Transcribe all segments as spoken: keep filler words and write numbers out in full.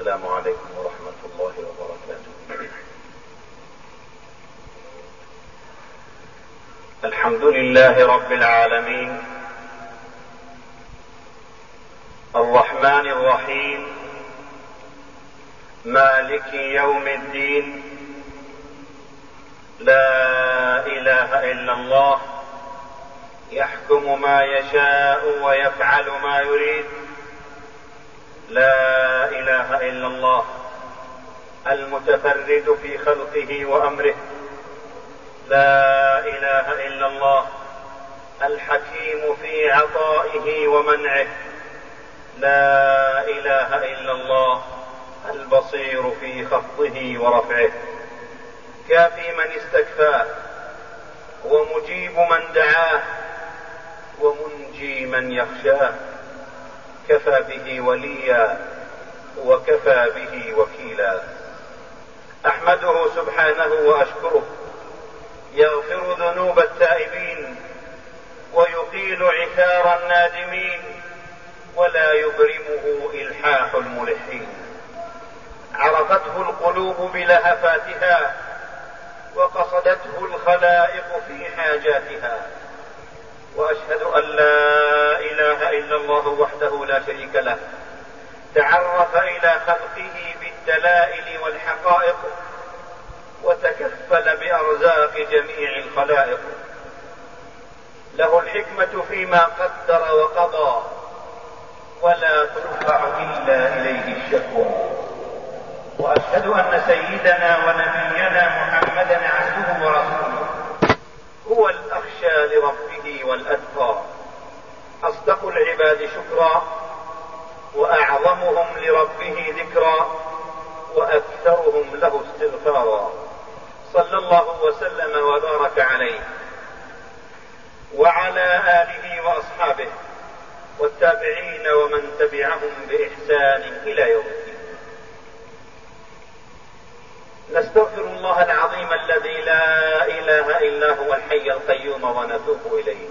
السلام عليكم ورحمة الله وبركاته. الحمد لله رب العالمين، الرحمن الرحيم، مالك يوم الدين، لا إله إلا الله، يحكم ما يشاء ويفعل ما يريد. لا إله إلا الله المتفرد في خلقه وأمره. لا إله إلا الله الحكيم في عطائه ومنعه. لا إله إلا الله البصير في خفضه ورفعه. كافي من استكفاه، ومجيب من دعاه، ومنجي من يخشاه. كفى به وليا وكفى به وكيلا. أحمده سبحانه وأشكره، يغفر ذنوب التائبين ويقيل عثار النادمين، ولا يبرمه إلحاح الملحين. عرفته القلوب بلهفاتها، وقصدته الخلائق في حاجاتها. وأشهد أن لا إله إلا الله وحده لا شريك له، تعرف إلى خلقه بالدلائل والحقائق، وتكفل بأرزاق جميع الخلائق. له الحكمة فيما قدر وقضى، ولا ترفع إلا إليه الشكوى. وأشهد أن سيدنا ونبينا محمدا عبده ورسوله، هو الأخشى لربه والأتقى، أصدق العباد شكرا، وأعظمهم لربه ذكرا، وأكثرهم له استغفارا. صلى الله وسلم وبارك عليه وعلى آله وأصحابه والتابعين ومن تبعهم بإحسان إلى يوم الدين. نستغفر الله العظيم الذي لا إله إلا هو الحي القيوم ونتوب إليه.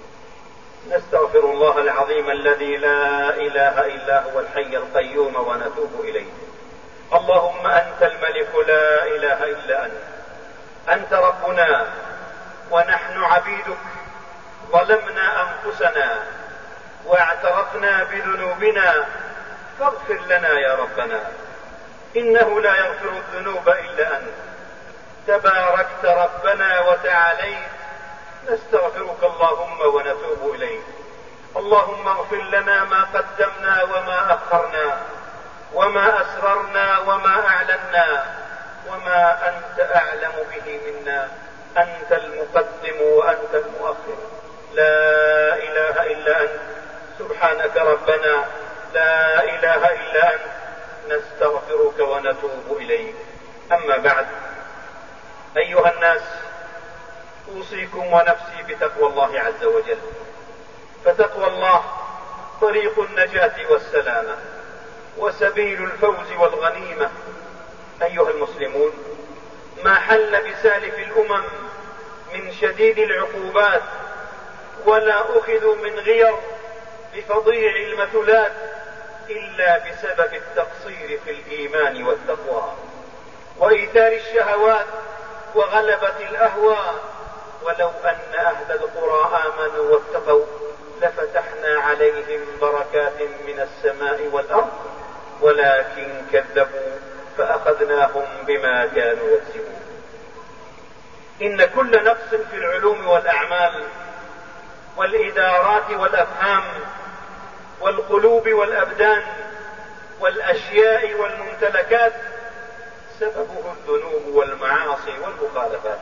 نستغفر الله العظيم الذي لا إله إلا هو الحي القيوم ونتوب إليه. اللهم أنت الملك لا إله إلا أنت، أنت ربنا ونحن عبيدك، ظلمنا أنفسنا واعترفنا بذنوبنا، فاغفر لنا يا ربنا، إنه لا يغفر الذنوب إلا أنت. تباركت ربنا وتعاليت، نستغفرك اللهم ونتوب إليك. اللهم اغفر لنا ما قدمنا وما أخرنا، وما أسررنا وما أعلنا، وما أنت أعلم به منا. أنت المقدم وأنت المؤخر، لا إله إلا أنت. سبحانك ربنا، لا إله إلا أنت، نستغفرك ونتوب إليك. أما بعد، أيها الناس، أوصيكم ونفسي بتقوى الله عز وجل، فتقوى الله طريق النجاة والسلامة، وسبيل الفوز والغنيمة. أيها المسلمون، ما حل بسالف الأمم من شديد العقوبات، ولا أخذوا من غير بفظيع المثلات، إلا بسبب التقصير في الإيمان والتقوى، وإيثار الشهوات وغلبة الأهواء. ولو أن أهل القرى آمنوا واتقوا لفتحنا عليهم بركات من السماء والأرض، ولكن كذبوا فأخذناهم بما كانوا يكسبون. إن كل نقص في العلوم والأعمال والإدارات والأفهام والقلوب والأبدان والأشياء والممتلكات سببه الذنوب والمعاصي والمخالفات.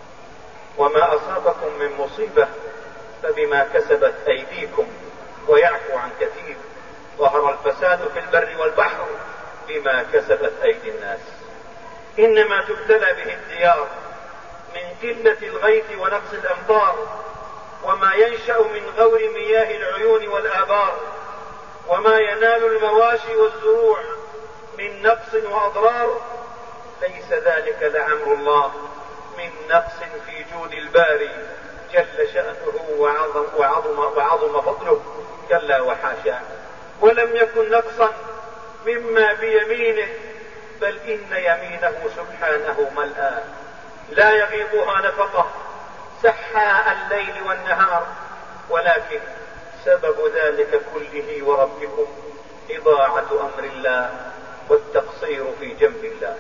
وما أصابكم من مصيبة فبما كسبت أيديكم ويعفو عن كثير. ظهر الفساد في البر والبحر بما كسبت أيدي الناس. إنما تبتلى به الديار من قلة الغيث ونقص الأمطار، وما ينشأ من غور مياه العيون والآبار، وما ينال المواشي والزروع من نقص وأضرار. ليس ذلك لعمر الله من نقص في جود الباري جل شأنه وعظم, وعظم, وعظم فضله، كلا وحاشا. ولم يكن نقصا مما بيمينه، بل إن يمينه سبحانه ملأى لا يغيضها نفقه سحاء الليل والنهار، ولكن سبب ذلك كله وربكم إضاعة أمر الله والتقصير في جنب الله.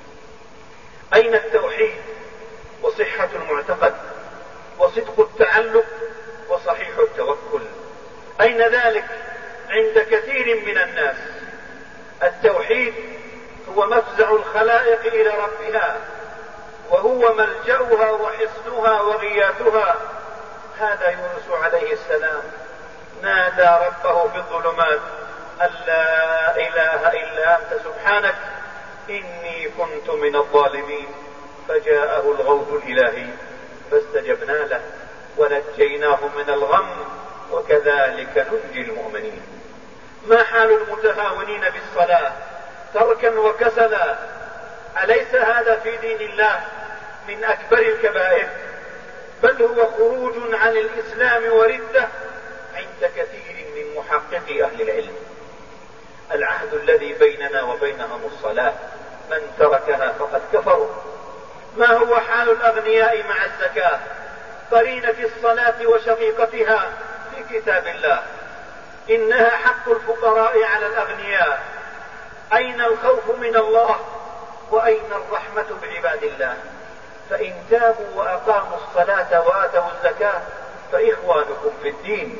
أين التوحيد وصحة المعتقد وصدق التعلق وصحيح التوكل؟ أين ذلك عند كثير من الناس؟ التوحيد هو مفزع الخلائق إلى ربها، وهو ملجأها وحصنها وغياثها. هذا يونس عليه السلام نادى ربه في الظلمات أن لا إله إلا أنت سبحانك إني كنت من الظالمين، فجاءه الغوث الإلهي فاستجبنا له ونجيناه من الغم وكذلك ننجي المؤمنين. ما حال المتهاونين بالصلاة تركا وكسلا؟ أليس هذا في دين الله من أكبر الكبائر؟ بل هو خروج عن الإسلام وردة عند كثير من محققي أهل العلم. العهد الذي بيننا وبينهم الصلاة، من تركها فقد كفر. ما هو حال الأغنياء مع الزكاة قرينة الصلاة وشقيقتها في كتاب الله؟ إنها حق الفقراء على الأغنياء. أين الخوف من الله وأين الرحمة بعباد الله؟ فإن تابوا وأقاموا الصلاة وآتوا الزكاة فإخوانكم في الدين.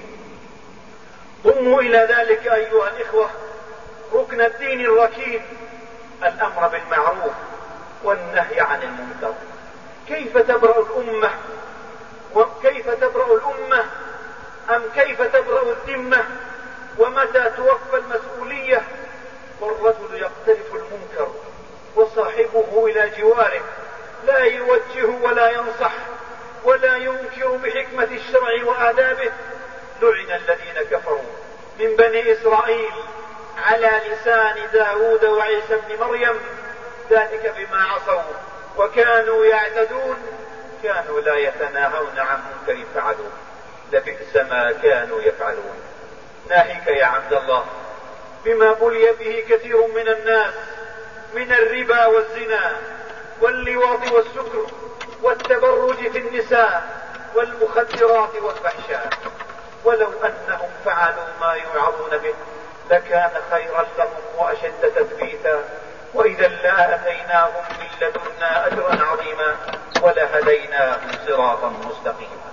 ضموا إلى ذلك أيها الإخوة ركن الدين الركين، الأمر بالمعروف والنهي عن المنكر. كيف تبرأ الأمة وكيف تبرأ الأمة أم كيف تبرأ الذمة ومتى توفى المسؤولية والرجل يقترف المنكر وصاحبه إلى جواره لا يوجه ولا ينصح ولا ينكر بحكمة الشرع وآدابه؟ لعن الذين كفروا من بني إسرائيل على لسان داود وعيسى بن مريم، ذلك بما عصوا وكانوا يعتدون، كانوا لا يتناهون عن منكر فعلوا، لبئس ما كانوا يفعلون. ناهيك يا عبد الله بما بلي به كثير من الناس من الربا والزنا واللواط والسكر والتبرج في النساء والمخدرات والفحشاء. ولو أنهم فعلوا ما يوعظون به لكان خيرا لهم وأشد تثبيتا، وإذا لآتيناهم من لدنا أجرا عظيما ولهديناهم صراطا مستقيما.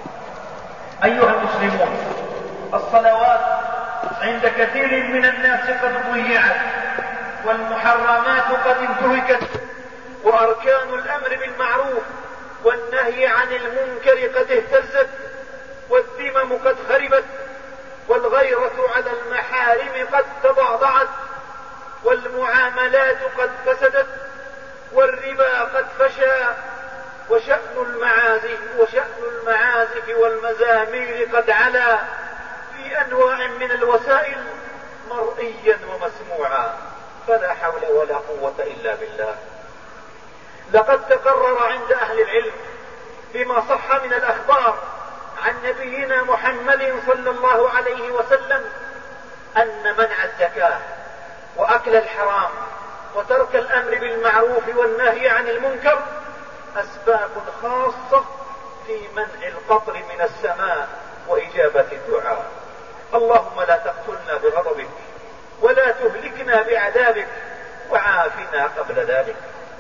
أيها المسلمون، الصلوات عند كثير من الناس قد ضيعت، والمحرمات قد انتهكت، وأركان الأمر بالمعروف والنهي عن المنكر قد اهتزت، والذمم قد خربت، والغيرة على المحارم قد تضعضعت، والمعاملات قد فسدت، والربا قد فشى، وشأن المعازف وشأن المعازف والمزامير قد علا في أنواع من الوسائل مرئيا ومسموعا، فلا حول ولا قوة إلا بالله. لقد تقرر عند أهل العلم بما صح من الأخبار عن نبينا محمد صلى الله عليه وسلم أن منع الزكاة وأكل الحرام وترك الأمر بالمعروف والنهي عن المنكر أسباب خاصة في منع القطر من السماء وإجابة الدعاء. اللهم لا تقتلنا بغضبك ولا تهلكنا بعذابك وعافنا قبل ذلك.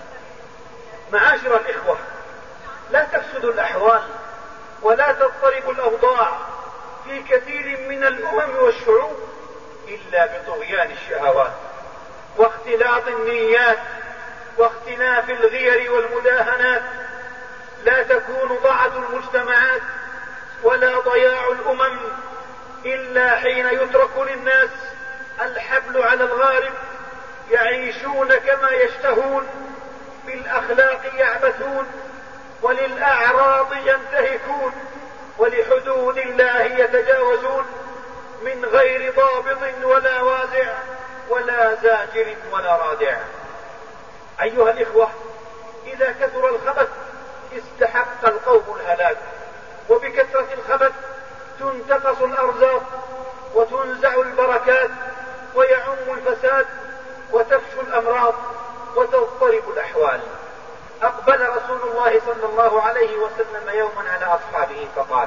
معاشر الإخوة، لا تفسد الأحوال ولا تضطرب الأوضاع في كثير من الأمم والشعوب إلا بطغيان الشهوات واختلاط النيات واختلاف الغير والمداهنات. لا تكون ضعة المجتمعات ولا ضياع الأمم إلا حين يترك للناس الحبل على الغارب، يعيشون كما يشتهون، بالأخلاق يعبثون، وللأعراض ينتهكون، ولحدود الله يتجاوزون من غير ضابط ولا وازع ولا زاجر ولا رادع. أيها الإخوة، إذا كثر الخبث استحق القوم الهلاك، وبكثرة الخبث تنتقص الأرزاق وتنزع البركات ويعم الفساد وتفشو الأمراض وتضطرب الأحوال. أقبل رسول الله صلى الله عليه وسلم يوما على أصحابه فقال: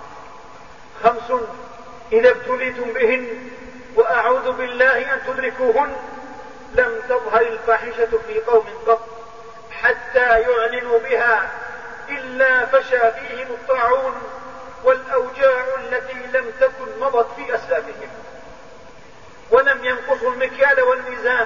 خمس إذا ابتليتم بهن وأعوذ بالله أن تدركوهن لم تظهر الفاحشة في قوم قط حتى يعلنوا بها إلا فشى فيهم الطاعون والأوجاع التي لم تكن مضت في أسلافهم، ولم ينقصوا المكيال والميزان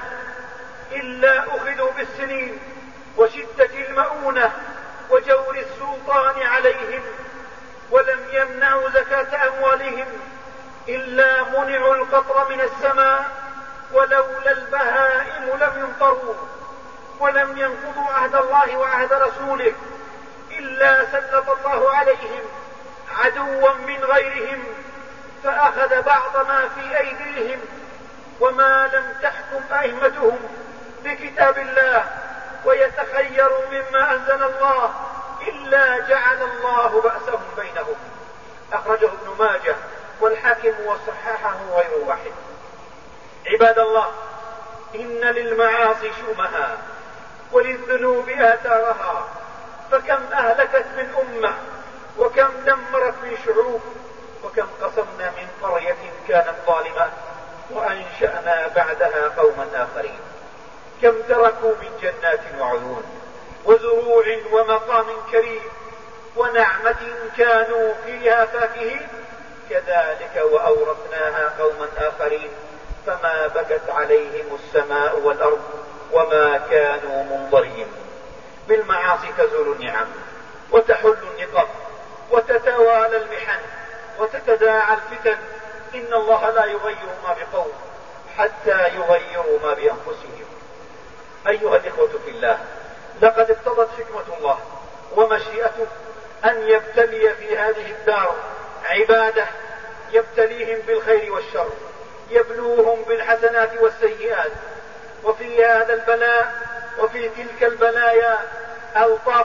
إلا أخذوا بالسنين وشدة المؤونة وجور السلطان عليهم، ولم يمنعوا زكاة أموالهم إلا منعوا القطر من السماء، ولولا البهائم لم يمطروا، ولم ينقضوا عهد الله وعهد رسوله إلا سلط الله عليهم عدوا من غيرهم فأخذ بعض ما في أيديهم، وما لم تحكم أئمتهم بكتاب الله ويتخيروا مما أنزل الله إلا جعل الله بأسهم بينهم. أخرجه ابن ماجه والحاكم وصححه غير واحد. عباد الله، إن للمعاصي شومها وللذنوب آثارها، فكم أهلكت من أمة، وكم دمرت من شعوب، وكم قصمنا من قرية كانت ظالمة وأنشأنا بعدها قوما آخرين. كم تركوا من جنات وعيون وزروع ومقام كريم ونعمة كانوا فيها فاكهين، كذلك وأورثناها قوما آخرين فما بكت عليهم السماء والأرض وما كانوا منظرين. بالمعاصي تزول النعم وتحل النقم وتتوالى المحن وتتداعى الفتن. إن الله لا يغير ما بقوم حتى يغيروا ما بأنفسهم. أيها الإخوة في الله، لقد اقتضت حكمة الله ومشيئته أن يبتلي في هذه الدار عباده، يبتليهم بالخير والشر، يبلوهم بالحسنات والسيئات. وفي هذا البلاء وفي تلك البلايا ألطاف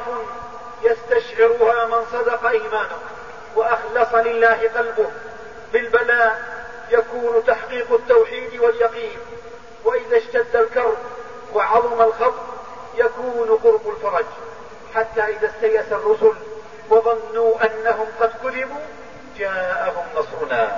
يستشعرها من صدق إيمانه وأخلص لله قلبه. بالبلاء يكون تحقيق التوحيد واليقين، وإذا اشتد الكرب وعظم الخطر يكون قرب الفرج، حتى إذا استيأس الرسل وظنوا أنهم قد كذبوا جاءهم نصرنا.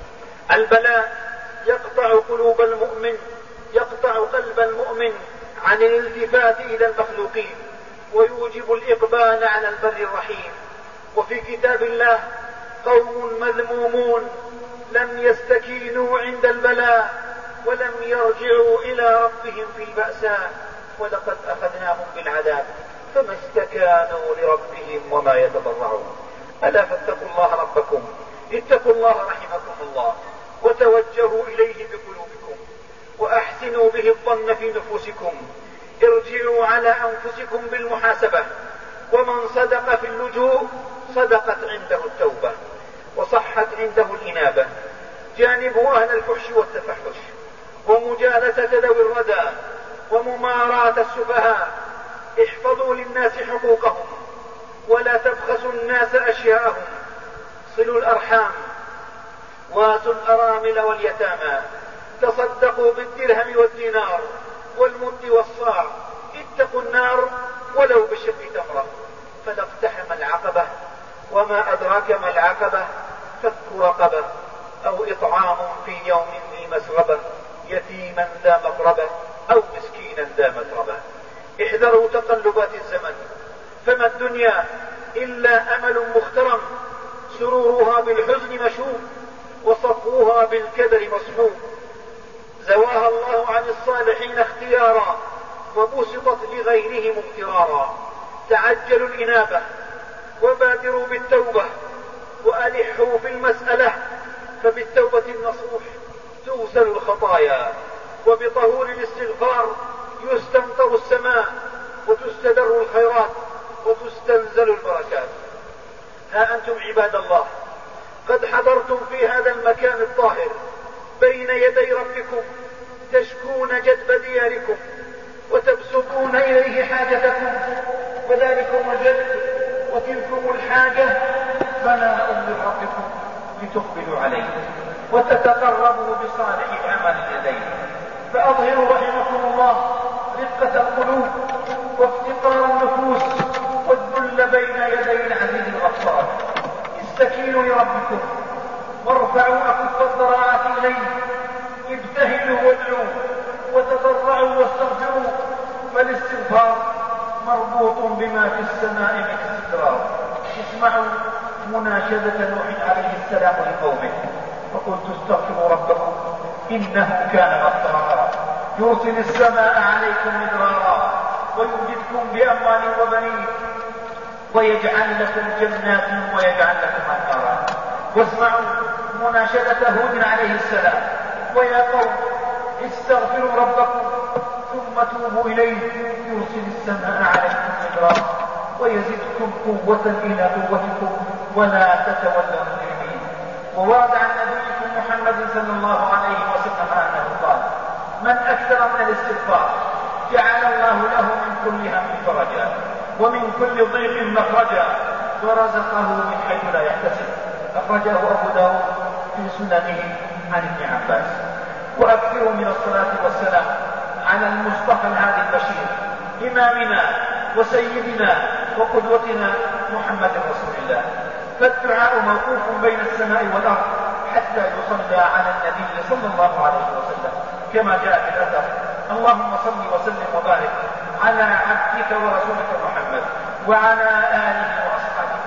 البلاء يقطع قلوب المؤمن، يقطع قلب المؤمن عن الالتفات إلى المخلوقين ويوجب الإقبال على البر الرحيم. وفي كتاب الله قوم مذمومون لم يستكينوا عند البلاء ولم يرجعوا إلى ربهم في البأساء، ولقد أخذناهم بالعذاب فما استكانوا لربهم وما يتضرعون. ألا فاتقوا الله ربكم، اتقوا الله رحمكم الله، وتوجهوا إليه بقلوبكم، وأحسنوا به الظن في نفوسكم. ارجعوا على أنفسكم بالمحاسبة، ومن صدق في اللجوء صدقت عنده التوبة وصحت عنده الإنابة. جانبوا أهل الفحش والتفحش ومجالسة ذوي الردى ومماراة السفهاء. احفظوا للناس حقوقهم ولا تبخسوا الناس أشياءهم. صلوا الأرحام، واتوا الأرامل واليتامى، تصدقوا بالدرهم والدينار والمد والصاع. اتقوا النار ولو بشق تمرة. فلاقتحم العقبة، وما أدراك ما العقبة، فك رقبة أو إطعام في يوم ذي مسغبة، يتيما ذا مقربة أو مسكينا ذا متربة. احذروا تقلبات الزمن، فما الدنيا إلا أمل مخترم، سرورها بالحزن مشوب وصفوها بالكدر مصحوب. زواها الله عن الصالحين اختيارا وبسطت لغيرهم اغترارا. تعجلوا الإنابة وبادروا بالتوبة وألحوا في المسألة، فبالتوبة النصوح تغسل الخطايا، وبطهور الاستغفار يستمطر السماء وتستدر الخيرات وتستنزل البركات. ها أنتم عباد الله قد حضرتم في هذا المكان الطاهر بين يدي ربكم، تشكون جدب دياركم وتبسطون إليه حاجتكم، وذلكم الجد وتلكم الحاجة فناء من ربكم لتقبلوا عليه وتتقربوا بصالح العمل لديه. فأظهروا رحمكم الله رقة القلوب وافتقار النفوس والذل بين يدي العزيز الغفار. استكينوا لربكم وارفعوا أكف الضراعات إليه، ابتهلوا وادعوا وتضرعوا واستغفروا، فالاستغفار مربوط بما في السماء من استقرار. اسمعوا مناشدة نوح عليه السلام لقومه: فقلت استغفروا ربكم إنه كان غفارا يرسل السماء عليكم مدرارا ويمددكم بأموال وبنين ويجعل لكم جنات ويجعل لكم أنهارا. واسمعوا مناشدة هود عليه السلام: ويا قوم استغفروا ربكم ثم توبوا إليه يرسل السماء عليكم مدرارا ويزدكم قوة إلى قوتكم ولا تتولوا مجرمين. وورد عن نبيكم محمد صلى الله عليه وسلم أنه قال: من أكثر من الاستغفار جعل الله له من كل هم فرجا ومن كل ضيق مخرجا ورزقه من حيث لا يحتسب. أخرجه أبو داود في سننه عن ابن عباس. وأكثروا من الصلاة والسلام على المصطفى الهادي البشير إمامنا وسيدنا وقدوتنا محمد رسول الله. فالدعاء موقوف بين السماء والأرض حتى يصلى على النبي صلى الله عليه وسلم كما جاء في الأثر: اللهم صل وسلم وبارك على عبدك ورسولك محمد وعلى آله وأصحابه.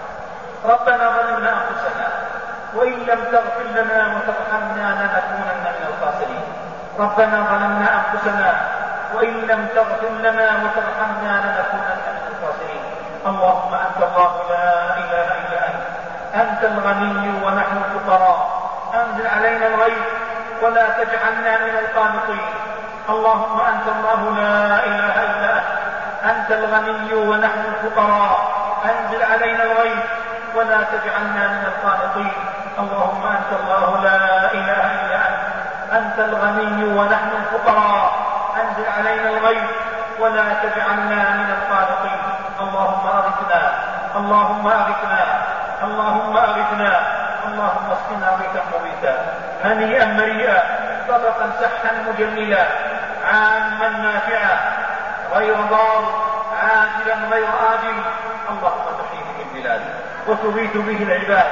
ربنا ظلمنا أنفسنا وإن لم تغفر لنا وترحمنا لنكونن من الخاسرين. ربنا ظلمنا أنفسنا وإن لم تغفر لنا وترحمنا لنكونن من الخاسرين. اللهم أنت الله لا إله إلا أنت، أنت الغني ونحن الفقراء، أنزل علينا الغيث ولا تجعلنا من القانطين. اللهم أنت الله لا إله إلا أنت، أنت الغني ونحن الفقراء، أنزل علينا الغيث ولا تجعلنا من القانطين. اللهم أنت الله لا إله إلا أنت، أنت الغني ونحن الفقراء، أنزل علينا الغيث ولا تجعلنا من القانطين. اللهم أغثنا اللهم أغثنا اللهم أغثنا اللهم اسقنا غيثا مغيثا هنيئا مريئا طبقا سحا مجللا عاما نافعا غير ضار عاجلا غير آجل. اللهم تحيي به البلاد وتغيث به العباد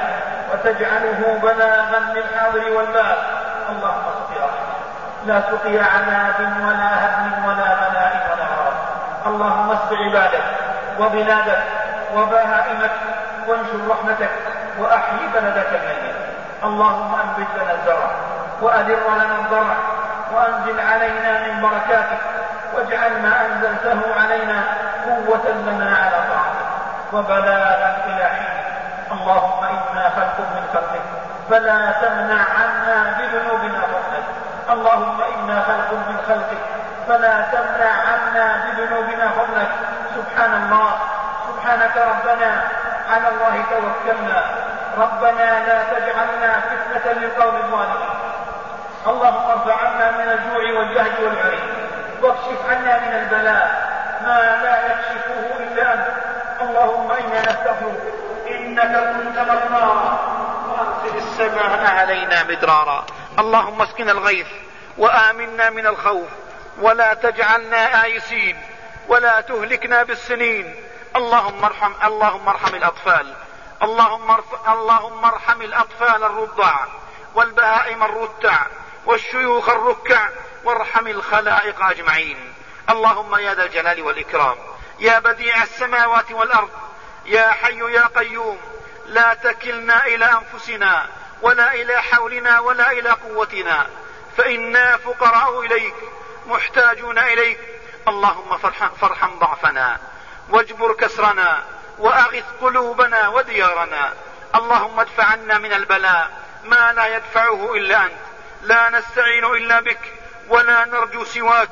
وتجعله بلاغا للحاضر والباد. اللهم سقي رحمة لا سقي عناد ولا هدم ولا بلاء ولا مرض. اللهم اسق عبادك وبلادك وبهائمك وانشر رحمتك وأحيي بلدك الميت. اللهم أنبت لنا الزرع وأدر لنا الضرع وأنزل علينا من بركاتك واجعل ما أنزلته علينا قوة لنا على طاعتك وبلاغا إلى حين. اللهم إنا خلق من خلقك فلا تمنع عنا بذنوبنا فضلك. اللهم إنا خلق من خلقك فلا تمنع عنا بذنوبنا فضلك. سبحان الله سبحانك ربنا على الله توكلنا ربنا لا تجعلنا فتنة للقوم الظالمين. اللهم ارفع عنا من الجوع والجهد والعري واكشف عنا من البلاء ما لا يكشفه إلا أنت. اللهم إنا نستغفرك إنك كنت غفارا وأرسل السماء علينا مدرارا. اللهم اسقنا الغيث وآمنا من الخوف ولا تجعلنا آيسين ولا تهلكنا بالسنين. اللهم ارحم اللهم ارحم الأطفال اللهم ارحم اللهم ارحم الأطفال الرضع والبهائم الرتع والشيوخ الركع وارحم الخلائق أجمعين. اللهم يا ذا الجلال والإكرام يا بديع السماوات والأرض يا حي يا قيوم لا تكلنا إلى أنفسنا ولا إلى حولنا ولا إلى قوتنا فإنا فقراء إليك محتاجون إليك. اللهم فارحم ضعفنا واجبر كسرنا وأغث قلوبنا وديارنا. اللهم ادفع عنا من البلاء ما لا يدفعه إلا أنت. لا نستعين إلا بك ولا نرجو سواك.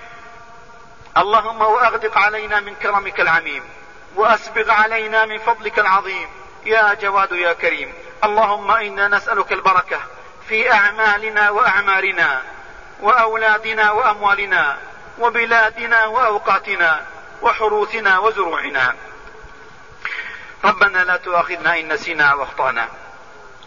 اللهم وأغدق علينا من كرمك العميم وأسبغ علينا من فضلك العظيم يا جواد يا كريم. اللهم إنا نسألك البركة في أعمالنا وأعمارنا وأولادنا وأموالنا وبلادنا وأوقاتنا وحروثنا وزروعنا. ربنا لا تؤاخذنا إن نسينا أو أخطأنا.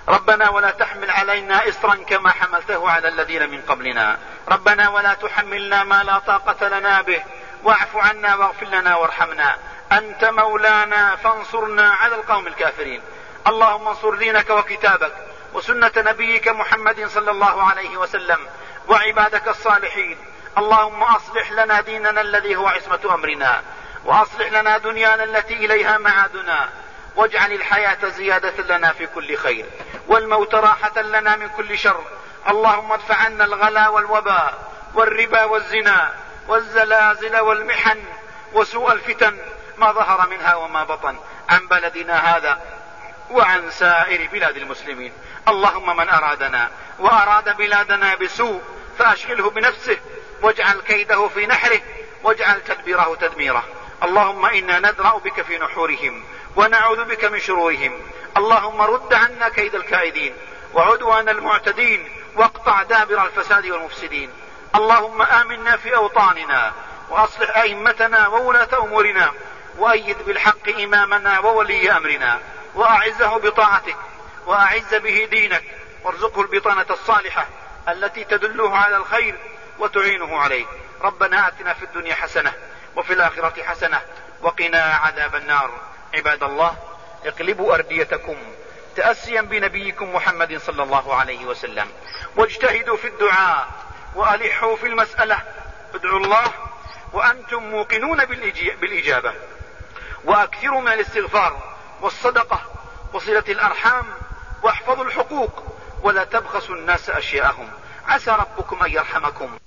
ربنا ولا تحمل علينا إصرا كما حملته على الذين من قبلنا. ربنا ولا تحملنا ما لا طاقة لنا به، واعف عنا واغفر لنا وارحمنا، أنت مولانا فانصرنا على القوم الكافرين. اللهم انصر دينك وكتابك وسنة نبيك محمد صلى الله عليه وسلم وعبادك الصالحين. اللهم أصلح لنا ديننا الذي هو عصمة أمرنا، وأصلح لنا دنيانا التي إليها معادنا، واجعل الحياة زيادة لنا في كل خير والموت راحة لنا من كل شر. اللهم ادفع عنا الغلا والوباء والربا والزنا والزلازل والمحن وسوء الفتن ما ظهر منها وما بطن عن بلدنا هذا وعن سائر بلاد المسلمين. اللهم من أرادنا وأراد بلادنا بسوء فأشغله بنفسه، واجعل كيده في نحره، واجعل تدبيره تدميره. اللهم إنا ندرأ بك في نحورهم ونعوذ بك من شرورهم. اللهم رد عنا كيد الكائدين وعدوان المعتدين، واقطع دابر الفساد والمفسدين. اللهم آمنا في أوطاننا، وأصلح أئمتنا وولاة أمورنا، وأيد بالحق إمامنا وولي أمرنا، وأعزه بطاعتك، وأعز به دينك، وارزقه البطانة الصالحة التي تدله على الخير وتعينه عليه. ربنا آتنا في الدنيا حسنة وفي الآخرة حسنة وقنا عذاب النار. عباد الله، اقلبوا أرديتكم تأسيا بنبيكم محمد صلى الله عليه وسلم، واجتهدوا في الدعاء وألحوا في المسألة. ادعوا الله وأنتم موقنون بالإجابة، وأكثروا من الاستغفار والصدقة وصلة الأرحام، واحفظوا الحقوق ولا تبخسوا الناس أشياءهم، عسى ربكم أن يرحمكم.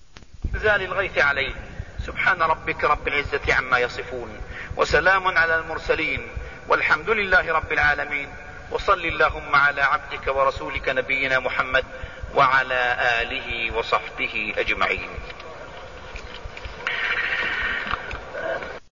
زال الغيث عليه. سبحان ربك رب العزة عما يصفون، وسلام على المرسلين، والحمد لله رب العالمين. وصل اللهم على عبدك ورسولك نبينا محمد وعلى آله وصحبه أجمعين.